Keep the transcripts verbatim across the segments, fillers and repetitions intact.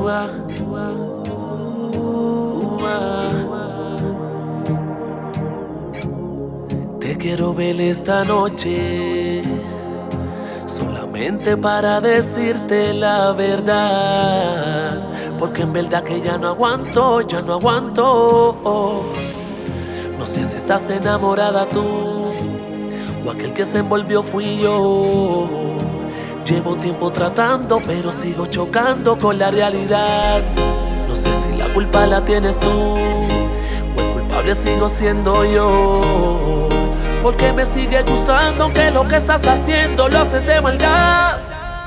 ua, ua, ua. Te quiero ver esta noche, solamente para decirte la verdad, porque en verdad que ya no aguanto, ya no aguanto. No sé si estás enamorada tú o aquel que se envolvió fui yo. Llevo tiempo tratando, pero sigo chocando con la realidad. No sé si la culpa la tienes tú o el culpable sigo siendo yo, porque me sigue gustando aunque lo que estás haciendo lo haces de maldad.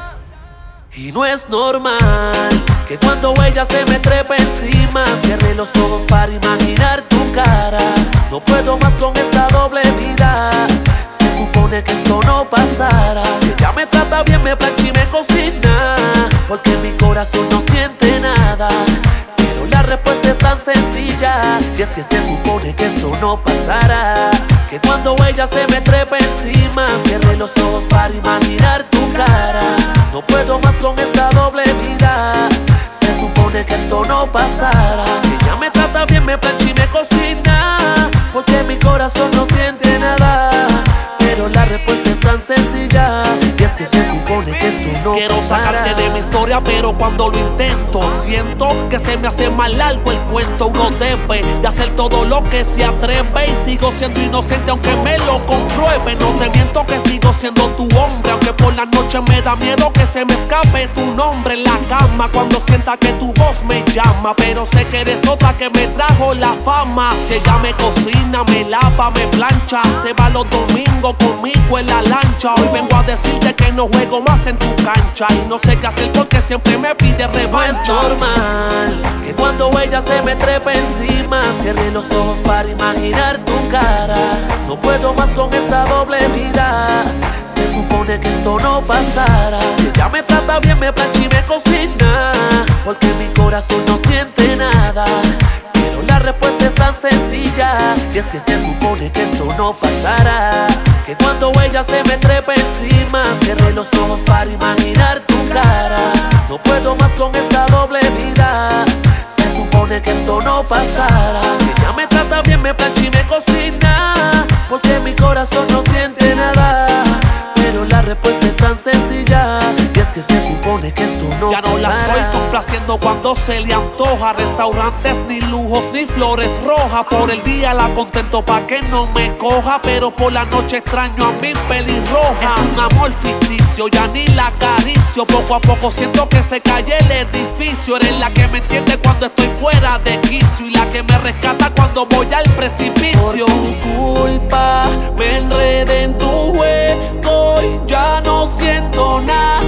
Y no es normal que cuando ella se me trepa encima cierre los ojos para imaginar tu cara. No puedo más con esta doble vida, se supone que esto no pasara. Si ella me trata bien, me plancha y me cocina, porque mi corazón no siente nada. Pero la respuesta es tan sencilla, y es que se supone que esto no pasara. Que cuando ella se me trepa encima cierre los ojos para imaginar tu cara. No puedo más con esta doble vida, se supone que esto no pasara. Si ella me trata bien, me plancha y me cocina, porque mi corazón no siente nada. Pero la respuesta es tan sencilla, y es que se supone que esto no Quiero pasara. sacarte de mi historia, pero cuando lo intento siento que se me hace más largo el cuento. Uno debe de hacer todo lo que se atreve, y sigo siendo inocente aunque me lo compruebe. No te miento que sigo siendo tu hombre, aunque por la noche me da miedo que se me escape tu nombre en la cama cuando sienta que tu voz me llama. Pero sé que eres otra que me trajo la fama. Si ella me cocina, me lava, me plancha, se va los domingos conmigo en la lancha. Hoy vengo a decirte que no juego más en tu cancha, y no sé qué hacer porque siempre me pide revancha. No es normal que cuando ella se me trepa encima cierre los ojos para imaginar tu cara. No puedo más con esta doble vida, se supone que esto no pasara. Si ella me trata bien, me plancha y me cocina, porque mi corazón no siente nada. Pero la respuesta es tan sencilla, y es que se supone que esto no pasara. Que cuando ella se me trepa encima cierre los ojos para imaginar tu cara. No puedo más con esta doble vida, se supone que esto no pasara. Si ella me trata bien, me plancha y me cocina, porque mi corazón no siente nada. Pero la respuesta es tan sencilla, y es que se supone que esto no Ya no pasara. la estoy complaciendo cuando se le antoja. Restaurantes, ni lujos, ni flores rojas. Por el día la contento pa' que no me coja, pero por la noche extraño a mi pelirroja. Es un amor ficticio, ya ni la acaricio. Poco a poco siento que se cae el edificio. Eres la que me entiende cuando estoy fuera de quicio, y la que me rescata cuando voy al precipicio. Por tu culpa me enredé en tu juego y ya no siento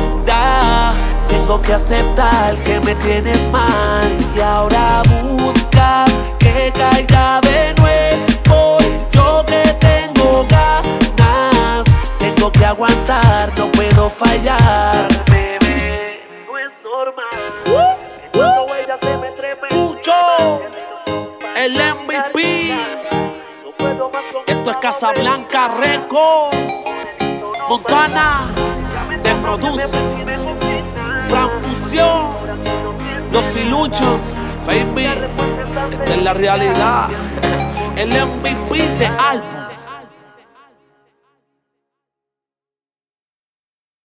nada. Tengo que aceptar que me tienes mal, y ahora buscas que caiga de nuevo. Y yo que tengo ganas, tengo que aguantar, no puedo fallar. Bebé, no es normal que cuando ella se me trepe Pucho, el M V P. Esto es Casablanca Records. Montana te produce. Transfusión, Los Iluchos, baby. Esta es la realidad. El M V P de álbum.